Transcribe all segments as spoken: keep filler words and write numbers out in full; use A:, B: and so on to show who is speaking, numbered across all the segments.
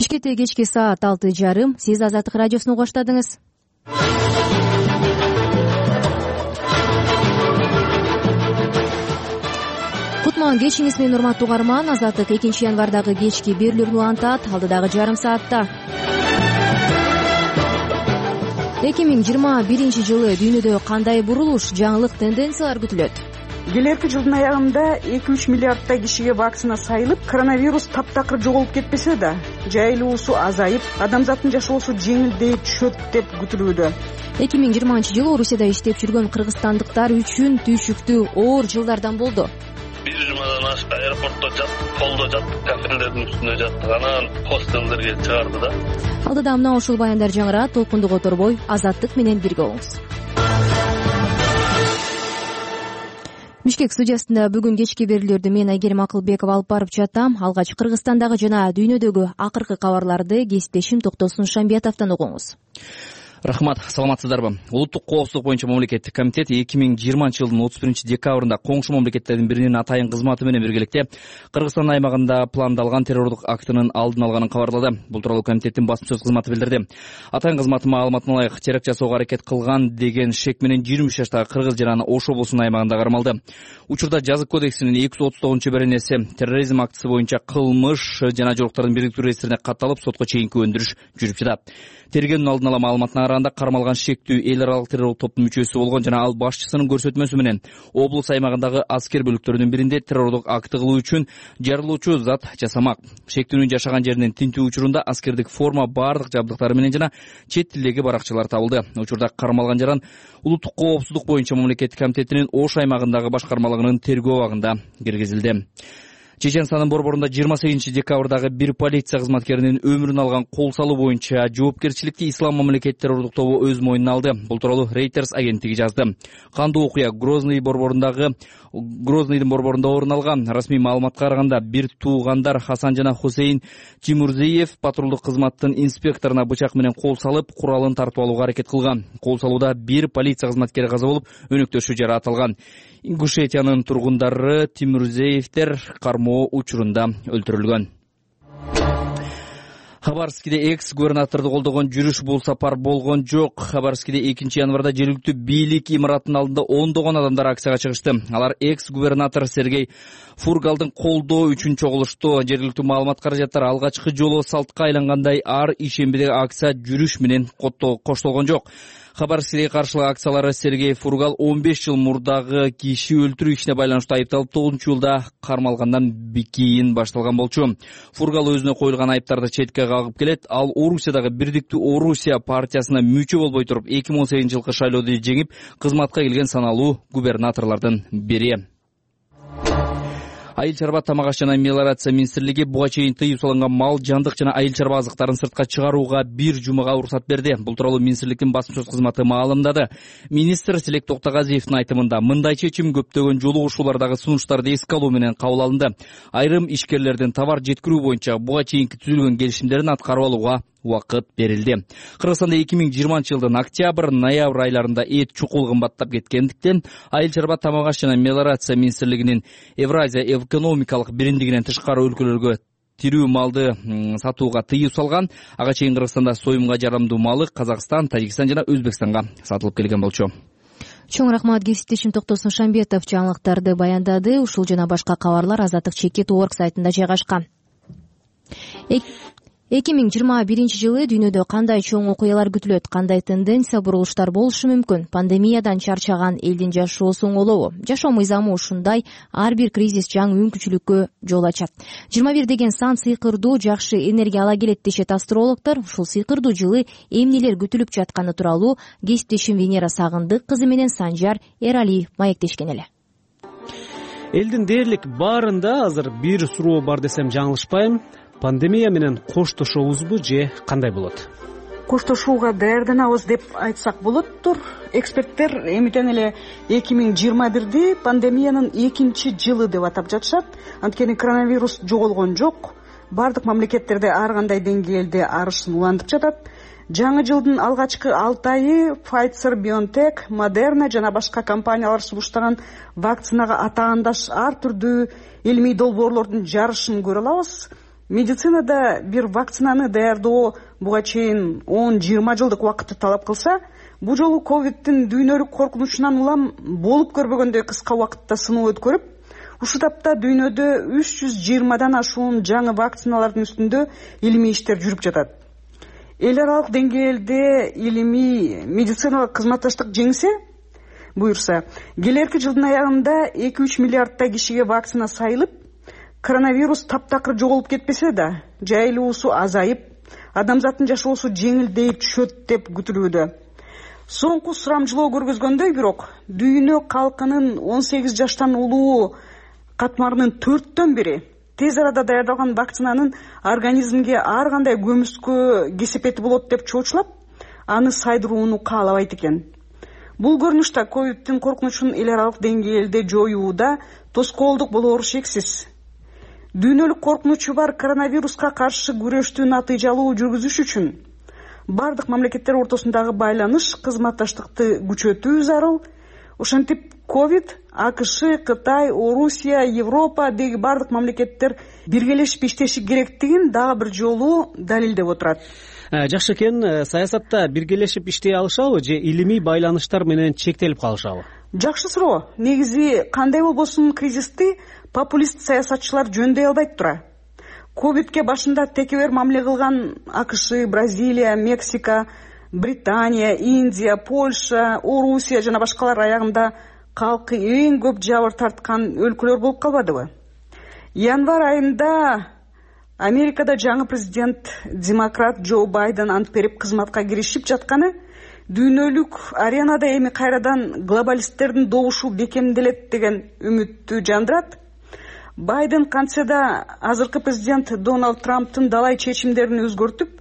A: Бишкекте кечки саат алты жарым. Сиз Азаттык радиосун угуп баштадыңыз. Кутман кечиңиз менен урматтуу угарман. Азаттык экинчи январдагы кечки берүүлөрүн улантат. Алдыдагы жарым саатта эки миң жыйырма биринчи жылы дүйнөдө кандай бурулуш, жаңылык, тенденциялар күтүлөт?
B: Келерки жылдын аягында эки үч миллиардтай кишиге вакцина сайылып, коронавирус таптакыр жоголуп кетпесе да, жайылуусу азайып, адамзаттын жашоосу жеңилдей түшөт деп күтүлүүдө.
A: эки миң жыйырманчы жылы Орусияда иштеп жүргөн кыргызстандыктар үчүн түйшүктүү оор жылдардан болду.
C: бир жумадан ашык аэропортто жаттык, полдо жаттык, кафелердин үстүндө жаттык, анан хостелдерге чыгарды да.
A: Алдыда мына ушул баяндар жаңырат, толкунду которбой, Азаттык менен бирге болуңуз. Бишкек студиясында бүгүн кечки берүүлөрдү мен Айгерим Акылбекова алып барып жатам. Алгач Кыргызстандагы жана дүйнөдөгү акыркы кабарларды кесиптешим Токтосун Шамбиятовдон угуңуз.
D: Рахмат, саламатсыздарбы? Улуттук коопсуздук боюнча мамлекеттик комитет эки миң жыйырманчы жылдын отуз биринчи декабрында коңшу мамлекеттердин биринин атайын кызматы менен биргеликте Кыргызстан аймагында пландалган террордук актынын алдын алганын кабарлады. Бул тууралуу комитеттин басма сөз кызматы билдирди. Атайын кызматы маалыматына ылайык теракт жасоого аракет кылган деген шек менен жыйырма үч жаштагы кыргыз жараны Ош облусунун аймагында кармалды. Учурда Жазык кодексинин эки жүз отуз тогузунчу беренеси терроризм актысы боюнча кылмыш жана жоруктардын бирдиктүү реестрине катталып, сотко чейинки өндүрүш жүрүп жатат. Тергөөнүн алдын ала маалыматына караганда кармалган шектүү эл аралык террорлук топтун мүчөсү болгон жана ал башчысынын көрсөтмөсү менен облус аймагындагы аскер бөлүктөрүнүн биринде террордук акты кылуу үчүн жарылуучу зат жасамак. Шектүүнүн жашаган жеринен тинтүү учурунда аскердик форма, бардык жабдыктары менен жана чет тилдеги баракчалар табылды. Учурда кармалган жаран улуттук коопсуздук боюнча мамлекеттик комитетинин Ош аймагындагы башкармалыгынын тергөө абагында киргизилди. Чеченстандын борборунда жыйырма сегизинчи декабрдагы бир полиция кызматкеринин өмүрүн алган кол салуу боюнча жоопкерчиликти Ислам мамлекет террордук тобу өз мойнуна алды. Бул тууралуу Reuters агенттиги жазды. Кандуу окуя Грозный борборундагы Грознойдун борборунда орун алган. Расмий маалыматка караганда бир туугандар Хасан жана Хусейн Тимурзиев патрулдук кызматтын инспекторуна бычак менен кол салып, куралын тартып алууга аракет кылган. Кол салууда бир полиция кызматкери каза болуп, өнөктөшү жаратылган. Ингушетиянын тургундары Тимурзиевдер кармоо учурунда өлтүрүлгөн. Хабаровскиде экс-губернаторду колдогон жүрүш бул сапар болгон жок. Хабаровскиде экинчи январда жергиликтүү бийлик имараттын алдында ондогон адамдар акцияга чыгышты. Алар экс-губернатор Сергей Фургалдын колдоо үчүн чогулушту. Жергиликтүү маалымат каражаттары алгачкы жолу салтка айлангандай ар ишембидеги акция жүрүш менен коштолгон жок. Хабаровскиге каршылык акциялары Сергей Фургал он беш жыл мурдагы киши өлтүрүү ишине байланыштуу айыпталып тогузунчу жылда кармалгандан кийин башталган болчу. Фургал өзүнө коюлган айыптарды четке кагып келет. Ал Орусиядагы Бирдиктүү Орусия партиясына мүчө болбой туруп эки миң он сегизинчи жылкы шайлоодо жеңип, кызматка келген саналуу губернаторлордун бири. Айыл чарба, тамак аш жана мелиорация министрлиги буга чейин тыюу салынган мал, жандык жана айыл чарба азыктарын сыртка чыгарууга бир жумага уруксат берди. Бул тууралуу министрликтин басма сөз кызматы маалымдады. Министр Селек Токтогазиевдин айтымында мындай чечим көптөгөн жолугушуулардагы сунуштарды эске алуу менен кабыл алынды. Айрым ишкерлердин товар жеткирүү боюнча буга чейинки түзүлгөн келишимдерин аткарып алууга убакыт берилди. Кыргызстанда эки миң жыйырманчы жылдын октябрь, ноябрь айларында эт чукул кымбаттап кеткендиктен айыл чарба, тамак аш жана мелиорация министрлигинин Евразия экономикалык биримдигинен тышкары өлкөлөргө тирүү малды сатууга тыюу салган. Ага чейин Кыргызстанда союмга жарамдуу малы Казакстан, Тажикстан жана Өзбекстанга сатылып келген болчу.
A: Чоң рахмат, кесиптешим Токтосун Шамбиятов жаңылыктарды баяндады. Ушул жана башка кабарлар Азаттык чекит точка орг сайтында жайгашкан. эки миң жыйырма биринчи жылы дүйнөдө кандай чоң окуялар күтүлөт, кандай тенденция, бурулуштар болушу мүмкүн? Пандемиядан чарчаган элдин жашоосу оңолобу? Жашоо мыйзамы ушундай, ар бир кризис жаңы мүмкүнчүлүккө жол ачат. жыйырма бир деген сан сыйкырдуу, жакшы энергия ала келет дешет астрологдор. Ушул сыйкырдуу жылы эмнелер күтүлүп жатканы тууралуу кесиптешим Венера Сагындык кызы менен Санжар Эралиев маектешкен эле.
E: Элдин дээрлик баарында азыр бир суроо бар десем жаңылышпайм. Пандемия менен коштошобузбу же кандай болот?
B: Коштошууга даярданабыз деп айтсак болоттур. Эксперттер эмитен эле эки миң жыйырма бирди пандемиянын экинчи жылы деп атап жатышат. Анткени коронавирус жоголгон жок. Бардык мамлекеттерде ар кандай деңгээлде арышын улантып жатат. Жаңы жылдын алгачкы алты айы Pfizer, BioNTech, Moderna жана башка компаниялар сунуштаган вакцинага атаандаш ар түрдүү илимий долбоорлордун жарышын көрө алабыз. медицинада бир вакцинаны даярдоо буга чейин он жыйырма жылдык убакытты талап кылса, бул жолу ковидтин дүйнөлүк коркунучунан улам болуп көрбөгөндөй кыска убакытта сыноо өткөрүп, ушул тапта дүйнөдө үч жүз жыйырмадан ашуун жаңы вакциналардын үстүндө илимий иштер жүрүп жатат. Эл аралык деңгээлде илимий медициналык кызматташтык жеңсе, буюрса, келерки жылдын аягында эки үч миллиардтай кишиге вакцина сайылып, коронавирус таптакыр жоголуп кетпесе да, жайылуусу азайып, адамзаттын жашоосу жеңилдей түшөт деп күтүлүүдө. Соңку сурамжылоо көргөзгөндөй, бирок дүйнө калкынын он сегиз жаштан улуу катмарынын төрттөн бири тез арада даярдалган вакцинанын организмге ар кандай көмүскө кесепети болот деп чоочулап, аны сайдырууну каалабайт экен. Бул көрүнүштө ковидтин коркунучун эл аралык деңгээлде жоюуда тоскоолдук болоору шексиз. Дүйнөлүк коркунучу бар коронавируска каршы күрөштү натыйжалуу жүргүзүш үчүн бардык мамлекеттер ортосундагы байланыш, кызматташтыкты күчөтүү зарыл. Ошентип, ковид АКШ, Кытай, Орусия, Европа деги бардык мамлекеттер биргелешип иштеши керектигин дагы бир жолу далилдеп отурат.
E: Жакшы экен, саясатта биргелешип иштей алышабы же илимий байланыштар менен чектелип калышабы?
B: Жакшы суроо. Негизи кандай болбосун кризисти популист саясатчылар жөндөй албайт тура. Ковидке башында текебер мамиле кылган АКШ, Бразилия, Мексика, Британия, Индия, Польша, Орусия жана башкалар аягында калкы эң көп жабыр тарткан өлкөлөр болуп калбадыбы? Январь айында Америкада жаңы президент демократ Джо Байден ант берип кызматка киришип жатканы дүйнөлүк аренада эми кайрадан глобалисттердин добушу бекемделет деген үмүттү жандырат. Байден кантседа азыркы президент Дональд Трамптын далай чечимдерин өзгөртүп,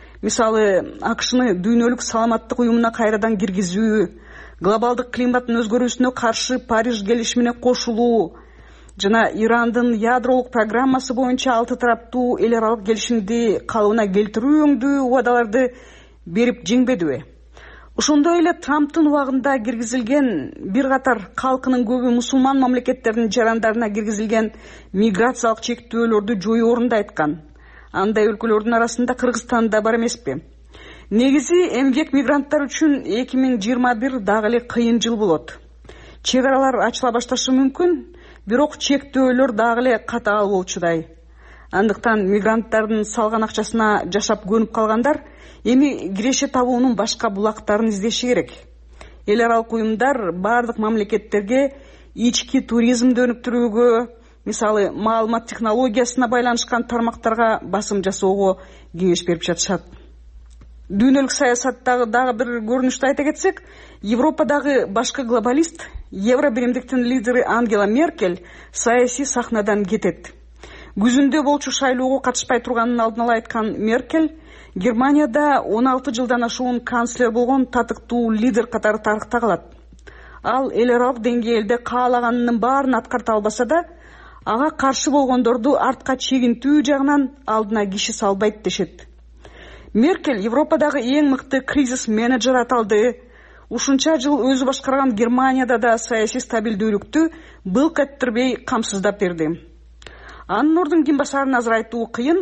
B: мисалы АКШны дүйнөлүк саламаттык уюмуна кайрадан киргизүү, глобалдык климаттын өзгөрүүсүнө каршы Париж келишимине кошулуу жана Ирандын ядролук программасы боюнча алты тараптуу эл аралык келишимди калыбына келтирүү өңдүү убадаларды берип жеңбедиби? Ошондой эле Трамптын убагында киргизилген бир катар калкынын көбү мусулман мамлекеттердин жарандарына киргизилген миграциялык чектөөлөрдү жоюорун да айткан. Андай өлкөлөрдүн арасында Кыргызстан да бар эмеспи? Негизи эмгек мигранттар үчүн эки миң жыйырма бир дагы эле кыйын жыл болот. Чек аралар ачыла башташы мүмкүн, бирок чектөөлөр дагы эле катаал болчудай. Андыктан мигранттардын салган акчасына жашап көнүп калгандар эми киреше табуунун башка булактарын издеши керек. Эл аралык уюмдар бардык мамлекеттерге ички туризмди өнүктүрүүгө, мисалы маалымат технологиясына байланышкан тармактарга басым жасоого кеңеш берип жатышат. Дүйнөлүк саясаттагы дагы бир көрүнүштү айта кетсек, Европадагы башкы глобалист, Евро биримдиктин лидери Ангела Меркель саясий сахнадан кетет. Күзүндө болчу шайлоого катышпай турганын алдын ала айткан Меркель Германияда он алты жылдан ашуун канцлер болгон татыктуу лидер катары тарыхта калат. Ал эл аралык деңгээлде каалаганынын баарын аткарта албаса да, ага каршы болгондорду артка чегинтүү жагынан алдына киши салбайт дешет. Меркель Европадагы эң мыкты кризис менеджер аталды. Ушунча жыл өзү башкарган Германияда да саясий стабилдүүлүктү былк эттирбей камсыздап берди. Анын ордун ким басарын азыр айтуу кыйын.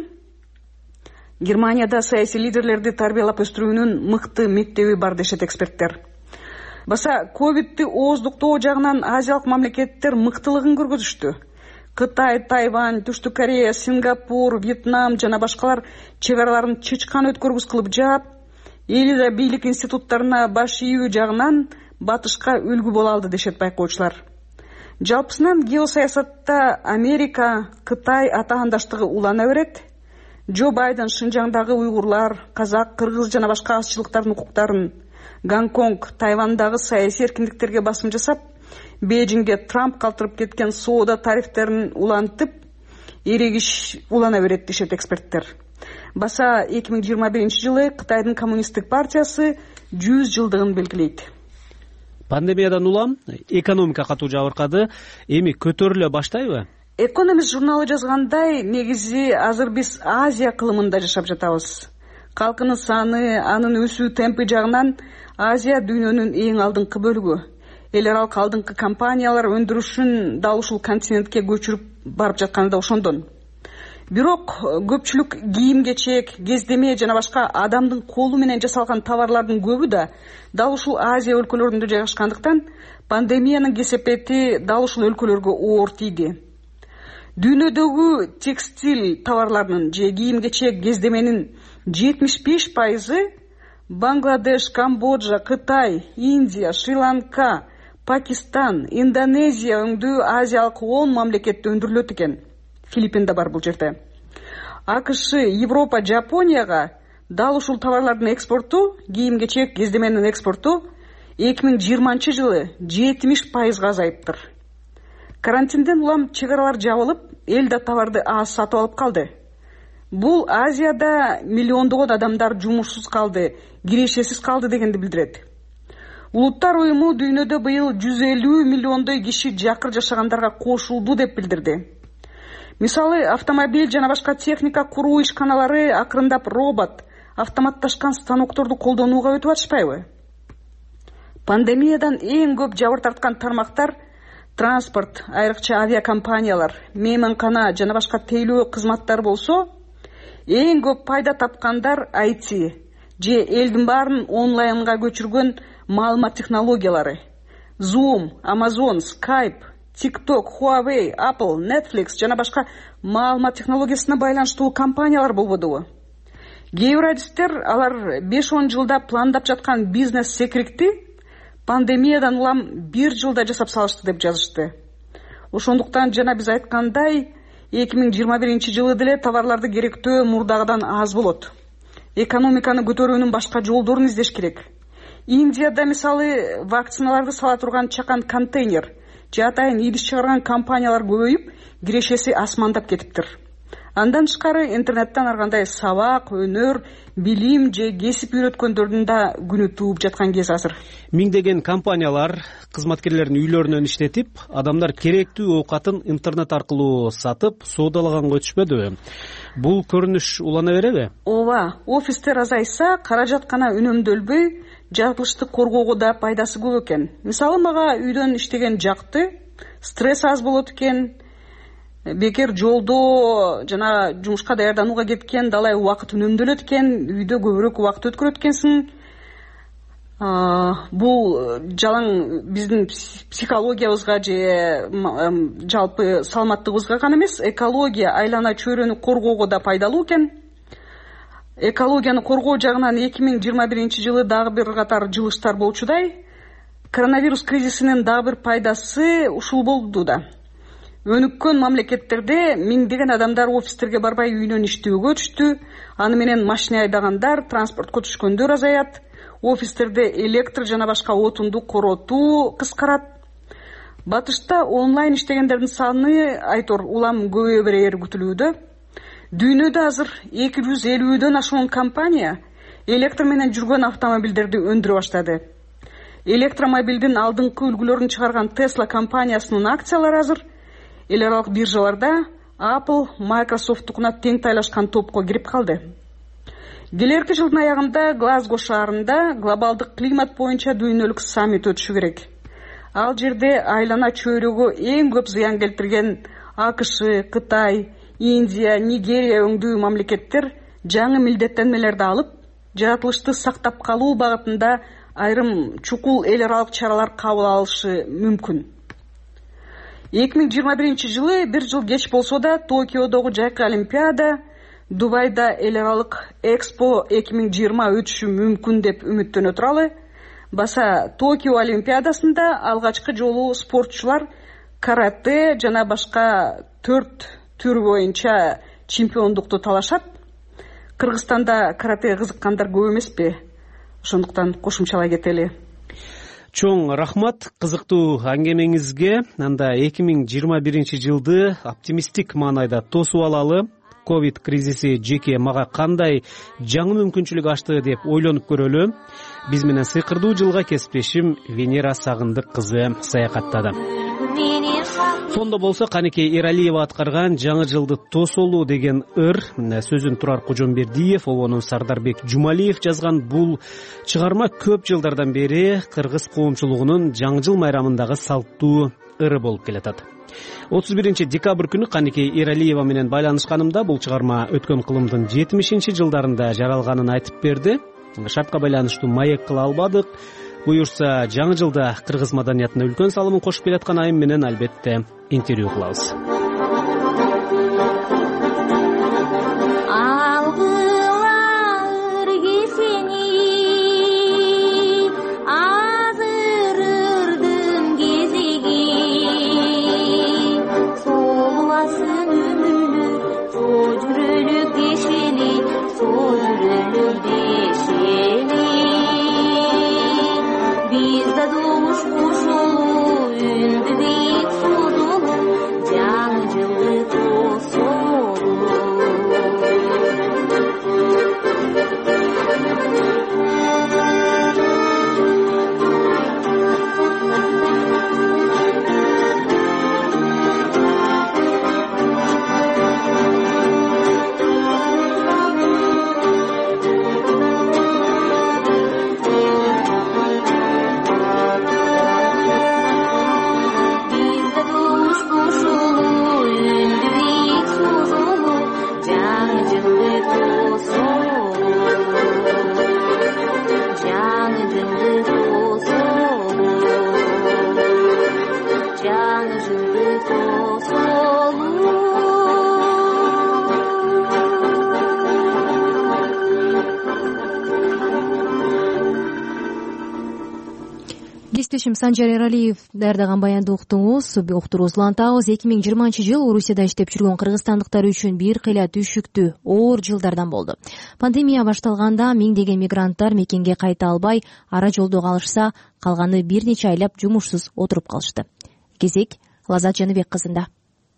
B: Германияда саясий лидерлерди тарбиялап өстүрүүнүн мыкты мектеби бар дешет эксперттер. Баса ковидти ооздуктоо жагынан азиялык мамлекеттер мыктылыгын көргөзүштү. Кытай, Тайвань, Түштүк Корея, Сингапур, Вьетнам жана башкалар чек араларын чычкан өткөргүс кылып жаап, элида бийлик институттарына баш ийүү жагынан батышка үлгү боло алды дешет байкоочулар. Жалпысынан геосаясатта Америка, Кытай атаандаштыгы улана берет. Джо Байден Шинжаңдагы уйгурлар, казак, кыргыз жана башка азчылыктардын укуктарын, Гонконг, Тайвандагы саясий эркиндиктерге басым жасап, Бейжиңге Трамп калтырып кеткен соода тарифтерин улантып, эрегиш улана берет дешет эксперттер. Баса эки миң жыйырма биринчи жылы Кытайдын коммунисттик партиясы жүз жылдыгын белгилейт.
E: Пандемиядан улам экономика катуу жабыркады, эми көтөрүлө баштайбы?
B: Экономист журналы жазгандай, негизи азыр биз Азия кылымында жашап жатабыз. Калкынын саны, анын өсүү темпи жагынан Азия дүйнөнүн эң алдыңкы бөлүгү. Эл аралык алдыңкы компаниялар өндүрүшүн дал ушул континентке көчүрүп барып жатканы да ошондон. бирок көпчүлүк кийим кечек, кездеме жана башка адамдын колу менен жасалган товарлардын көбү да дал ушул Азия өлкөлөрүндө жайгашкандыктан пандемиянын кесепети дал ушул өлкөлөргө оор тийди. Дүйнөдөгү текстиль товарларынын же кийим кечек кездеменин жетимиш беш пайызы Бангладеш, Камбоджа, Кытай, Индия, Шри-Ланка, Пакистан, Индонезия өңдүү азиялык он мамлекетте өндүрүлөт экен. Филиппин да бар бул жерде. АКШ, Европа, Жапонияга дал ушул товарлардын экспорту, кийим кечек кездеменин экспорту эки миң жыйырманчы жылы жетимиш пайызга азайыптыр. Карантинден улам чек аралар жабылып, эл да товарды аз сатып алып калды. Бул Азияда миллиондогон адамдар жумушсуз калды, кирешесиз калды дегенди билдирет. Улуттар уюму дүйнөдө быйыл жүз элүү миллиондой киши жакыр жашагандарга кошулду деп билдирди. Мисалы, автомобиль жана башка техника куруу ишканалары акырындап робот, автоматташкан станокторду колдонууга өтүп атышпайбы? Пандемиядан эң көп жабыр тарткан тармактар транспорт, айрыкча авиакомпаниялар, мейманкана жана башка тейлөө кызматтар болсо, эң көп пайда тапкандар ай ти же элдин баарын онлайнга көчүргөн маалымат технологиялары. Zoom, Amazon, Skype, TikTok, Huawei, Apple, Netflix жана башка маалымат технологиясына байланыштуу компаниялар болбодубу? Кээ бир адистер алар беш он жылда пландап жаткан бизнес секирикти пандемиядан улам бир жылда жасап салышты деп жазышты. Ошондуктан жана биз айткандай, эки миң жыйырма биринчи жылы деле товарларды керектөө мурдагыдан аз болот. Экономиканы көтөрүүнүн башка жолдорун издеш керек. Индияда мисалы вакциналарды сала турган чакан контейнер же атайын идиш чыгарган компаниялар көбөйүп, кирешеси асмандап кетиптир. Андан тышкары интернеттен ар кандай сабак, өнөр, билим же кесип үйрөткөндөрдүн да күнү тууп жаткан кез азыр.
E: Миңдеген компаниялар кызматкерлерин үйлөрүнөн иштетип, адамдар керектүү оокатын интернет аркылуу сатып, соодалаганга өтүшпөдүбү? Бул көрүнүш улана береби?
B: Ооба, офистер азайса, каражат гана үнөмдөлбөй, жаратылышты коргоого да пайдасы көп экен. Мисалы, мага үйдөн иштеген жакты, стресс аз болот экен, бекер жолдо жана жумушка даярданууга кеткен далай убакыт үнөмдөлөт экен, үйдө көбүрөөк убакыт өткөрөт экенсиң. Бул жалаң биздин психологиябызга же жалпы саламаттыгыбызга гана эмес, экология, айлана чөйрөнү коргоого да пайдалуу экен. Экологияны коргоо жагынан эки миң жыйырма биринчи жылы дагы бир катар жылыштар болчудай, коронавирус кризисинин дагы бир пайдасы ушул болду да. Өнүккөн мамлекеттерде миңдеген адамдар офистерге барбай үйүнөн иштөөгө өтүштү. Аны менен машина айдагандар, транспортко түшкөндөр азаят. Офистерде электр жана башка отунду коротуу кыскарат. Батышта онлайн иштегендердин саны айтор улам көбөйө берери күтүлүүдө. Дүйнөдө азыр эки жүз элүүдөн ашуун компания электр менен жүргөн автомобилдерди өндүрө баштады. Электромобилдин алдыңкы үлгүлөрүн чыгарган Tesla компаниясынын акциялары азыр эл аралык биржаларда Apple, Microsoft'тукуна тең тайлашкан топко кирип калды. Келерки жылдын аягында Глазго шаарында глобалдык климат боюнча дүйнөлүк саммит өтүшү керек. Ал жерде айлана чөйрөгө эң көп зыян келтирген АКШ, Кытай, Индия, Нигерия өңдүү мамлекеттер жаңы милдеттенмелерди алып, жаратылышты сактап калуу багытында айрым чукул эл аралык чаралар кабыл алышы мүмкүн. эки миң жыйырма биринчи жылы бир жыл кеч болсо да Токиодогу жайкы олимпиада, Дубайда эл аралык Экспо эки миң жыйырма өтүшү мүмкүн деп үмүттөнө туралы. Баса Токио олимпиадасында алгачкы жолу спортчулар карате жана башка төрт түр боюнча чемпиондукту талашат. Кыргызстанда карате кызыккандар көп эмеспи? Ошондуктан кошумчалай кетели.
E: Чоң рахмат кызыктуу аңгемеңизге. Анда эки миң жыйырма биринчи жылды оптимисттик маанайда тосуп алалы. Ковид кризиси жеке мага кандай жаңы мүмкүнчүлүк ачты деп ойлонуп көрөлү. Биз менен сыйкырдуу жылга кесиптешим Венера Сагындык кызы саякаттады. Сонда болсо Канекей Эралиева аткарган жаңы жылды тосолу деген ыр сөзүн Турар Кожомбердиев, обонун Сардарбек Жумалиев жазган бул чыгарма көп жылдардан бери кыргыз коомчулугунун жаңы жыл майрамындагы салттуу ыры болуп келатат. отуз биринчи декабрь күнү Каникей Эралиева менен байланышканымда бул чыгарма өткөн кылымдын жетимишинчи жылдарында жаралганын айтып берди. Шапка байланыштуу маек кыла албадык. Буюрса, жаңы жылда кыргыз маданиятына үлкөн салымын кошуп келаткан айым менен албетте интервью кылабыз.
A: Кесиптешим Санжар Эралиев даярдаган баянды уктуңуз, уктурубузду улантабыз. эки миң жыйырманчы жыл Орусияда иштеп жүргөн кыргызстандыктар үчүн бир кыйла түшүктүү, оор жылдардан болду. Пандемия башталганда миңдеген мигранттар мекенге кайта албай, ара жолдо калышса, калганы бир нече айлап жумушсуз отуруп калышты. Кезек Лазат Жаныбек кызында.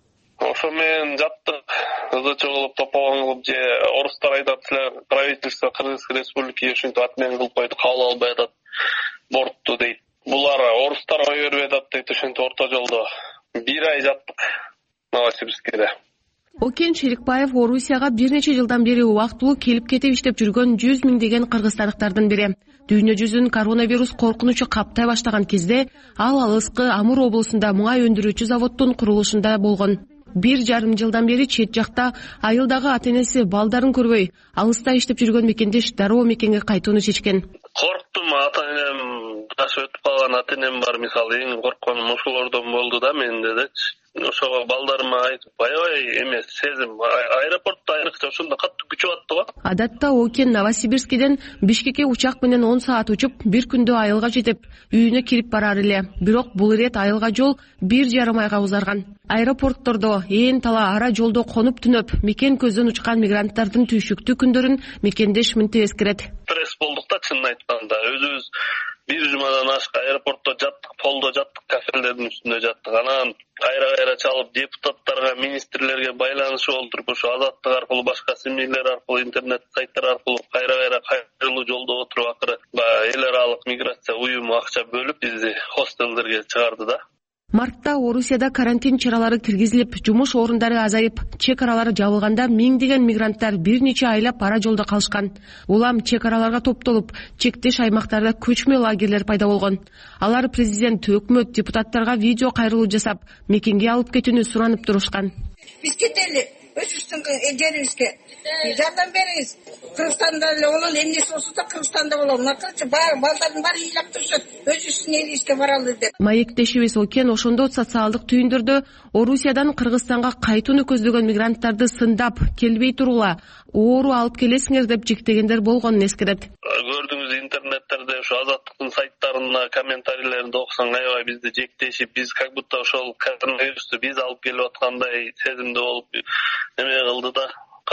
C: Ошо менен жаттык ызычы кылып топогон кылып же орустар айтат, силер правительство Кыргызской Республики ушинтип отмен кылып койду, кабыл албай атат бортту дейт. Булар орустар ой бербей атат дейт, ушинтип орто жолдо бир ай жаттык Новосибирскеде.
F: Окен Шерикбаев Орусияга бир нече жылдан бери убактылуу келип кетип иштеп жүргөн жүз миңдеген кыргызстандыктардын бири. Дүйнө жүзүн коронавирус коркунучу каптай баштаган кезде ал алыскы Амур облусунда муңай өндүрүүчү заводдун курулушунда болгон. Бир жарым жылдан бери чет жакта айылдагы ата-энеси балдарын көрбөй, алыста иштеп жүргөн мекендеш дароо мекенге кайтууну чечкен.
C: Корктум, ата-энем жаш өтүп калган ата-энем бар, мисалы эң коркконум ошолордон болду да менде дечи. Ошого балдарыма айтып, аябай эмес сезим, аэропортто айрыкча ошондо катуу күчүп атты го.
F: Адатта Окен Новосибирскеден Бишкекке учак менен он саат учуп, бир күндө айылга жетип, үйүнө кирип барар эле. Бирок бул ирет айылга жол бир жарым айга узарган. Аэропорттордо ээн тала ара жолдо конуп түнөп, мекен көздөн учкан мигранттардын түйшүктүү күндөрүн мекендеш мынтип эскерет.
C: Стресс болдук да, чынын айтканда. Өзүбүз бир жумадан ашык аэропортто жаттык, полдо жаттык, кафелердин үстүндө жаттык. Анан кайра-кайра чалып депутаттарга, министрлерге байланышып олтуруп, ошо Азаттык аркылуу, башка семьялар аркылуу, интернет сайттар аркылуу кайра-кайра кайрылуу жолдо отуруп акыры эл аралык миграция уюму акча бөлүп бизди хостелдерге чыгарды да.
F: Мартта Орусияда карантин чаралары киргизилип, жумуш орундары азайып, чек аралары жабылганда миңдеген мигранттар бир нече айлап ара жолдо калышкан. Улам чек араларга топтолуп, чектеш аймактарда көчмө лагерлер пайда болгон. Алар президент, өкмөт, депутаттарга видео кайрылуу жасап, мекенге алып кетүүнү суранып турушкан.
G: Биз кетели, өзүбүздүн жерибизге жардам бериңиз. Кыргызстанда эле болон, эмнеси болсо да Кыргызстанда болон. Макарчы баары балдардын баары ыйлап турушат, өзүбүздүн элибизге баралы деп.
F: Маектешибиз Окен ошондо социалдык түйүндөрдө Орусиядан Кыргызстанга кайтууну көздөгөн мигранттарды сындап, келбей турула, оору алып келесиңер деп жиктегендер болгонун эскерет.
C: Көрдүңүз интернеттерде ошо Азаттыктын сайттарында комментарийлеринде окусаң, аябай бизди жектешип, биз как будто ошол коронавирусту биз алып келип аткандай сезимде болуп эме кылды да.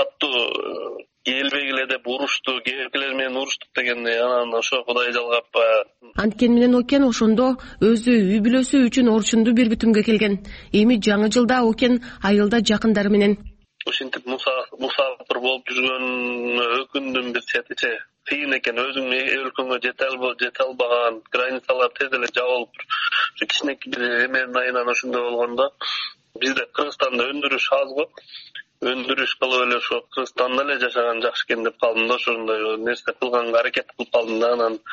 C: Каттуу келбегиле деп урушту, кээкелер менен уруштук дегендей, анан ошо Кудай жалгап.
F: Анткени менен Окен ошондо өзү үй бүлөсү үчүн орчунду бир бүтүнгө келген. Эми жаңы жылда Окен айылда жакындары менен
C: ушинтип мусафир болуп жүргөн өкүндүм бир четичи. Кыйын экен, өзүң өлкөңө жете албаган, границалар тез эле жабылып, кичинекей бир эменин айынан ошондой болгондо бизде Кыргызстанда өндүрүш аз го. Өндүрүш кылып эле ошо Кыргызстанда эле жашаган жакшы экен деп калдым да, ошондой нерсе кылганга аракет кылып калдым да. Анан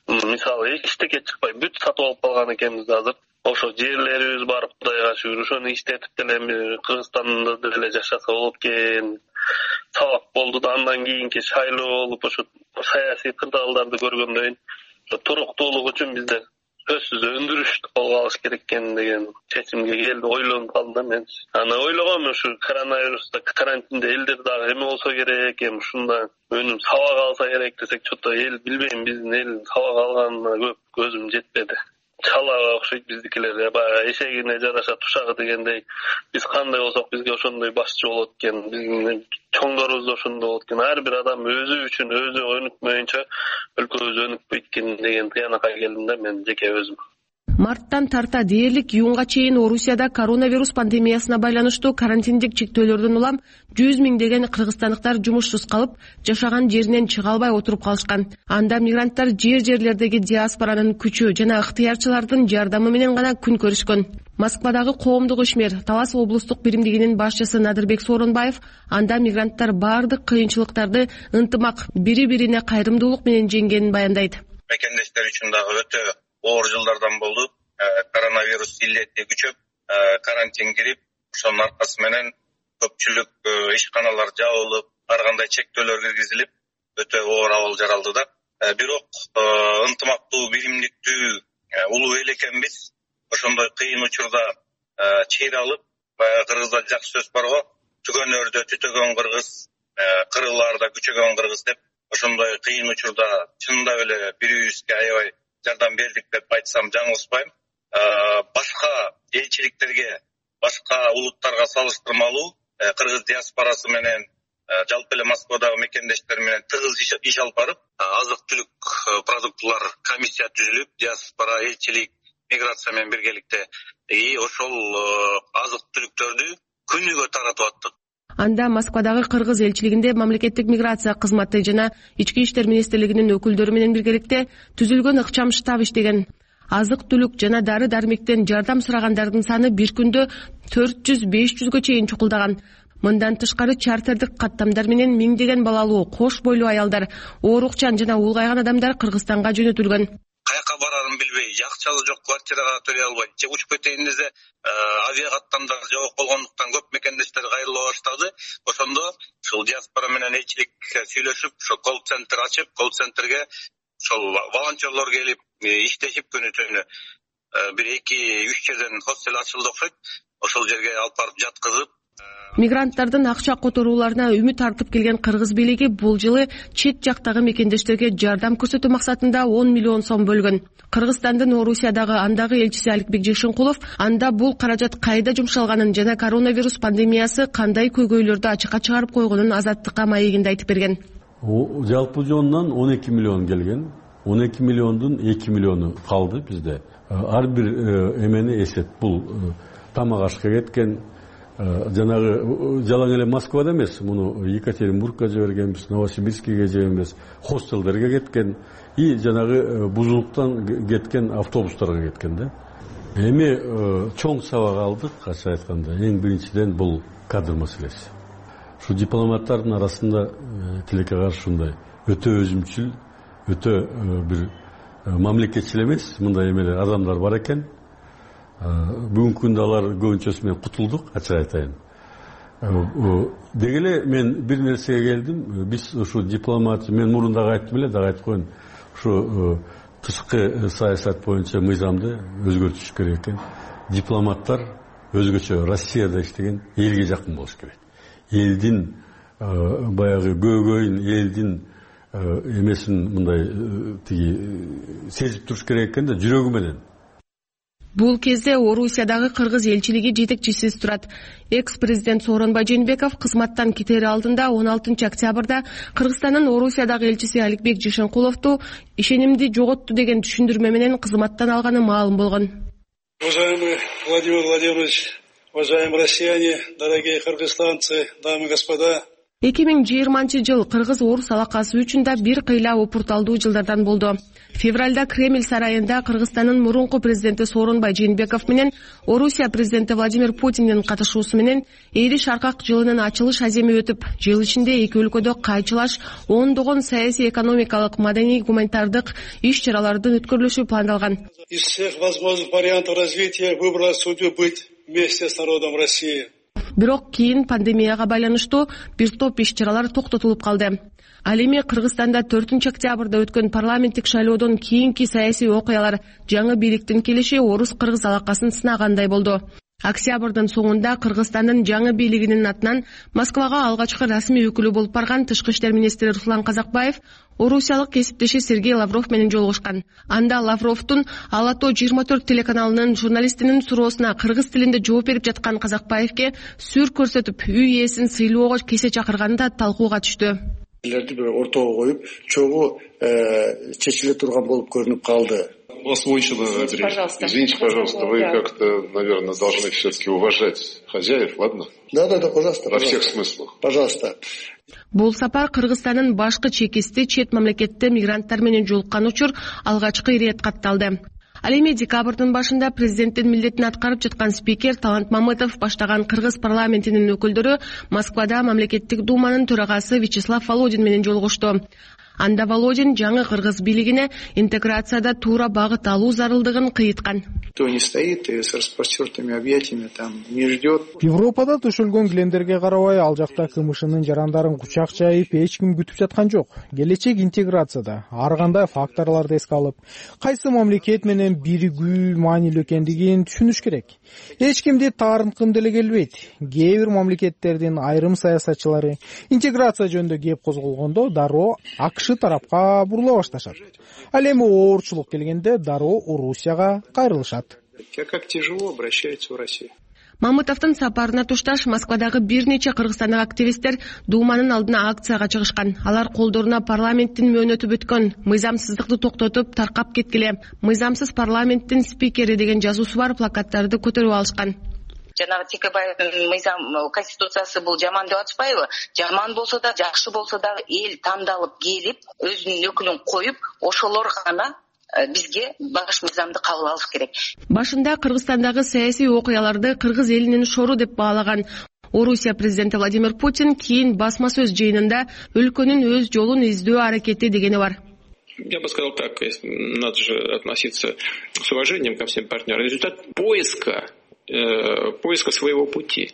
C: мисалы эчтеке чыкпай бүт сатып алып калган экенбиз азыр. Ошо жерлерибиз бар, Кудайга шүгүр, ошону иштетип деле Кыргызстанда деле жашаса болот экен. Сабак болду да андан кийинки шайлоо болуп ошо саясий кырдаалдарды көргөндөн кийин туруктуулук үчүн бизде сөзсүз өндүрүштү колго алыш керек экен деген чечимге келди, ойлонуп калдым да мен. Аны ойлогом, ушу коронавируста карантинде элдер дагы эме болсо керек, эми ушунда өнүм сабак алса керек десек, чото эл билбейм, биздин эл сабак алганына көп көзүм жетпеди. Чалага окшойт биздикилер, баягы эшегине жараша тушагы дегендей, биз кандай болсок бизге ошондой башчы болот экен, биздин чоңдорубуз да ошондой болот экен. Ар бир адам өзү үчүн өзү өнүкмөйүнчө өлкөбүз өнүкпөйт экен деген тыянакка келдим да мен жеке өзүм.
F: Марттан тарта дээрлик июнга чейин Орусияда коронавирус пандемиясына байланыштуу карантиндик чектөөлөрдөн улам жүз миңдеген кыргызстандыктар жумушсуз калып, жашаган жеринен чыга албай отуруп калышкан. Анда мигранттар жер-жерлердеги диаспоранын күчү жана ыктыярчылардын жардамы менен гана күн көрүшкөн. Москвадагы коомдук ишмер Талас облустук биримдигинин башчысы Надырбек Сооронбаев анда мигранттар бардык кыйынчылыктарды ынтымак, бири-бирине кайрымдуулук менен жеңгенин баяндайт.
H: Мекендештер үчүн дагы өтө оор жылдардан болду. Коронавирус илдети күчөп, карантин кирип, ошонун аркасы менен көпчүлүк ишканалар жабылып, ар кандай чектөөлөр киргизилип, өтө оор абал жаралды да. Бирок ынтымактуу, биримдиктүү улуу эл экенбиз. Ошондой кыйын учурда чейре алып, баягы кыргызда жакшы сөз бар го, түгөнөрдө түтөгөн кыргыз, кырылаарда күчөгөн кыргыз деп, ошондой кыйын учурда чындап эле бири-бирибизге аябай жардам бердик деп айтсам жаңылышпайм. Башка элчиликтерге, башка улуттарга салыштырмалуу кыргыз диаспорасы менен жалпы эле Москвадагы мекендештер менен тыгыз иш алып барып, азык-түлүк продуктулар комиссия түзүлүп, диаспора, элчилик, миграция менен биргеликте и ошол азык-түлүктөрдү күнүгө таратып аттык.
F: Анда Москвадагы кыргыз элчилигинде мамлекеттик миграция кызматы жана ички иштер министрлигинин өкүлдөрү менен биргеликте түзүлгөн ыкчам штаб иштеген. Азык-түлүк жана дары-дармектен жардам сурагандардын саны бир күндө төрт жүз беш жүзгө чейин чукулдаган. Мындан тышкары чартердик каттамдар менен миңдеген балалуу, кош бойлуу аялдар, оорукчан жана улгайган адамдар Кыргызстанга жөнөтүлгөн.
H: Каяка барарын билбей, акчасы жок, квартирага төлөй албай, же учуп кетейин десе, авиа каттамдар жок болгондуктан көп мекендештер кайрыла баштады. Ошондо ушул диаспора менен элчилик сүйлөшүп, ошо колл-центр ачып, колл-центрге ошол волонтерлор келип иштешип күнү-түнү бир эки үч жерден хостел ачылды окшойт. Ошол жерге алып барып жаткызып,
F: мигранттардын акча которууларына үмүт артып келген кыргыз бийлиги бул жылы чет жактагы мекендештерге жардам көрсөтүү максатында он миллион сом бөлгөн. Кыргызстандын Орусиядагы андагы элчиси Аликбек Жешинкулов анда бул каражат кайда жумшалганын жана коронавирус пандемиясы кандай көйгөйлөрдү ачыкка чыгарып койгонун Азаттыкка маегинде айтып берген.
I: Жалпы жонунан он эки миллион келген. он эки миллиондун эки миллиону калды бизде. Ар бир эмени эсеп, бул тамак ашка кеткен. Жанагы жалаң эле Москвада эмес, муну Екатеринбургка жибергенбиз, Новосибирскиге жиберебиз, хостелдерге кеткен и жанагы бузулуктан кеткен автобустарга кеткен да. Эми чоң сабак алдык, ачык айтканда. Эң биринчиден бул кадр маселеси. Шу дипломаттардын арасында тилекке каршы ушундай өтө өзүмчүл, өтө бир мамлекетчил эмес, мындай эмелер адамдар бар экен. Бүгүнкү күндө алар көбүнчөсү менен кутулдук, ачык айтайын. Деги эле мен бир нерсеге келдим. Биз ушу дипломат, мен мурун дагы айттым эле, дагы айтып коеюн. Ушу тышкы саясат боюнча мыйзамды өзгөртүш керек экен. Дипломаттар өзгөчө Россияда иштеген элге жакын болуш керек. Элдин баягы көөгөйүн, элдин эмесин мындай тиги сезип туруш керек экен да, жүрөгү менен.
F: Бул кезде Орусиядагы кыргыз элчилиги жетекчисиз турат. Экс-президент Сооронбай Жээнбеков кызматтан кетери алдында он алтынчы октябрда Кыргызстандын Орусиядагы элчиси Аликбек Жешинкуловду ишенимди жоготту деген түшүндүрмө менен кызматтан алганы маалым болгон.
J: Уважаемый Владимир Владимирович, уважаемые россияне, дорогие кыргызстанцы, дамы и господа.
F: эки миң жыйырманчы жыл кыргыз орус алакасы үчүн да бир кыйла опурталдуу жылдардан болду. Февралда Кремль сарайында Кыргызстандын мурунку президенти Сооронбай Жээнбеков менен Орусия президенти Владимир Путиндин катышуусу менен Эри Шаркак жылынын ачылыш аземи өтүп, жыл ичинде эки өлкөдө кайчылаш ондогон саясий, экономикалык, маданий, гуманитардык иш-чаралардын өткөрүлүшү пландалган.
J: Из всех возможных вариантов развития выбрала судьбу быть вместе с народом России.
F: Бирок кийин пандемияга байланыштуу бир топ иш-чаралар токтотулуп калды. Ал эми Кыргызстанда төртүнчү октябрда өткөн парламенттик шайлоодон кийинки саясий окуялар жаңы бийликтин келиши орус-кыргыз алакасын сынагандай болду. Октябрдын соңунда Кыргызстандын жаңы бийлигинин атынан Москвага алгачкы расмий өкүлү болуп барган Тышкы иштер министри Руслан Казакбаев орусиялык кесиптеши Сергей Лавров менен жолугушкан. Анда Лавровдун Ала-тоо жыйырма төрт телеканалынын журналистинин суроосуна кыргыз тилинде жооп берип жаткан Казакбаевке сүр көрсөтүп, үй ээсин сыйлоого кесе чакырганда талкууга түштү.
J: Бир ортого коюп, чогуу чечиле турган болуп көрүнүп калды.
K: Извините, пожалуйста. Извините, пожалуйста, вы как-то, наверное, должны все-таки уважать хозяев, ладно?
J: Да, да, да, пожалуйста.
K: Во всех смыслах.
J: Пожалуйста.
F: Бул сапар Кыргызстандын башкы чекисти чет мамлекетте мигранттар менен жолуккан учур алгачкы ирет катталды. Ал эми декабрдын башында президенттин милдетин аткарып жаткан спикер Талант Мамытов баштаган Кыргыз парламентинин өкүлдөрү Москвада мамлекеттик думанын төрагасы Вячеслав Володин менен жолугушту. Анда Володин жаңы кыргыз бийлигине интеграцияда туура багыт алуу зарылдыгын кыйыткан.
J: Кто не стоит и с распростертыми объятиями там не ждет.
L: Европада төшөлгөн килемдерге карабай, ал жакта кымышынын жарандарын кучак жайып эч ким күтүп жаткан жок. Келечек интеграцияда ар кандай факторлорду эске алып, кайсы мамлекет менен биригүү маанилүү экендигин түшүнүш керек. Эч кимди таарынткым деле келбейт. Кээ бир мамлекеттердин айрым саясатчылары интеграция жөнүндө кеп козголгондо дароо АКШ тарапка бурула башташат. Ал эми оорчулук келгенде дароо Орусияга кайрылышат.
J: Как тяжело обращается в Россию.
F: Мамытовдун сапарына тушташ Москвадагы бир нече кыргызстандык активисттер Думанын алдына акцияга чыгышкан. Алар колдоруна парламенттин мөөнөтү бүткөн мыйзамсыздыкты токтотуп таркап кеткиле, мыйзамсыз парламенттин спикери деген жазуусу бар плакаттарды көтөрүп алышкан.
M: Жанагы Текебаевдин мыйзам конституциясы бул жаман деп атышпайбы? Жаман болсо да, жакшы болсо да эл тандалып келип, өзүнүн өкүлүн коюп, ошолор гана бизге баш мыйзамды кабыл алыш керек.
F: Башында Кыргызстандагы саясий окуяларды кыргыз элинин шору деп баалаган Орусия президенти Владимир Путин кийин басма сөз жыйынында өлкөнүн өз жолун издөө аракети дегени бар.
N: Я бы сказал так, надо же относиться с уважением ко всем партнерам. Результат поиска поиска своего пути.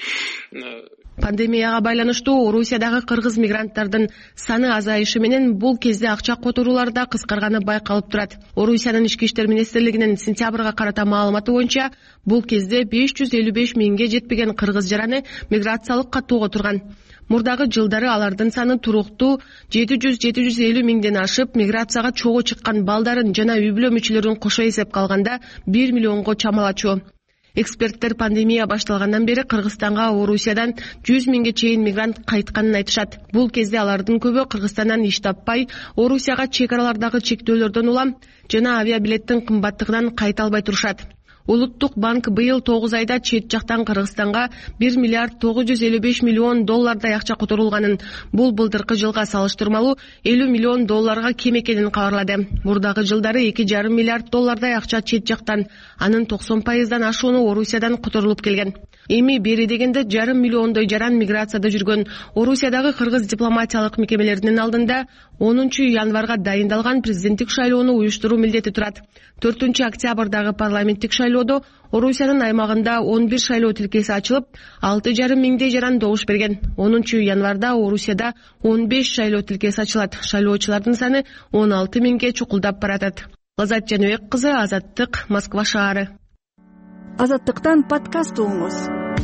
F: Пандемияга байланыштуу Орусиядагы кыргыз мигранттардын саны азайышы менен бул кезде акча которуулар да кыскарганы байкалып турат. Орусиянын ички иштер министрлигинин сентябрга карата маалыматы боюнча бул кезде беш жүз элүү беш миңге жетпеген кыргыз жараны миграциялык катууга турган. Мурдагы жылдары алардын саны туруктуу жети жүз жети жүз элүү миңден ашып, миграцияга чогуу чыккан балдарын жана үй бүлө мүчөлөрүн кошо эсепке алганда бир миллионго чамалачу. Эксперттер пандемия башталгандан бери Кыргызстанга Орусиядан жүз миңге чейин мигрант кайтканын айтышат. Бул кезде алардын көбү Кыргызстандан иш таппай, Орусияга чек аралардагы чектөөлөрдөн улам жана авиабилеттин кымбаттыгынан кайта албай турушат. Улуттук банк быйыл тогуз айда чет жактан Кыргызстанга бир миллиард тогуз жүз элүү беш миллион доллардай акча которулганын, бул былтыркы жылга салыштырмалуу элүү миллион долларга кем экенин кабарлады. Мурдагы жылдары эки жарым миллиард доллардай акча чет жактан, анын токсон пайыздан ашууну Орусиядан которулуп келген. Эми бери дегенде жарым миллиондой жаран миграцияда жүргөн Орусиядагы кыргыз дипломатиялык мекемелеринин алдында онунчу январга дайындалган президенттик шайлоону уюштуруу милдети турат. төртүнчү октябрдагы парламенттик шайлоодо Орусиянын аймагында он бир шайлоо тилкеси ачылып, алты жарым миңдей жаран добуш берген. онунчу январда Орусияда он беш шайлоо тилкеси ачылат. Шайлоочулардын саны он алты миңге чукулдап баратат. Лазат Жаныбек кызы, Азаттык, Москва шаары.
O: Азаттыктан подкаст угуңуз.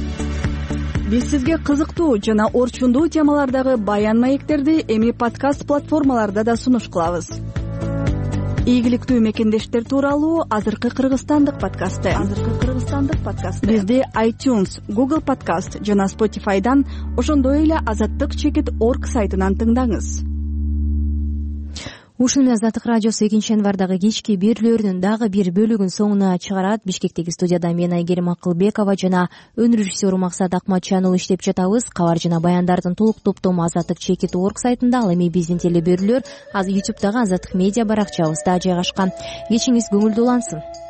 O: Биз сизге кызыктуу жана орчундуу темалардагы баян маектерди эми подкаст платформаларда да сунуш кылабыз. Ийгиликтүү мекендештер тууралуу азыркы кыргызстандык подкасты. Азыркы кыргызстандык подкасты. Бизди iTunes, Google Podcast жана Spotify'дан, ошондой эле азаттык чекит точка орг сайтынан тыңдаңыз.
A: ушун менен Азаттык радиосу экинчи январдагы кечки берүүлөрүнүн дагы бир бөлүгүн соңуна чыгарат. Бишкектеги студияда мен Айгерим Акылбекова жана өнөр режиссеру Максат Акматжан уулу иштеп жатабыз. Кабар жана баяндардын толук топтому Азаттык чекит точка орг сайтында, ал эми биздин телеберүүлөр азыр ютубтагы Азаттык медиа баракчабызда жайгашкан. Кечиңиз көңүлдүү улансын.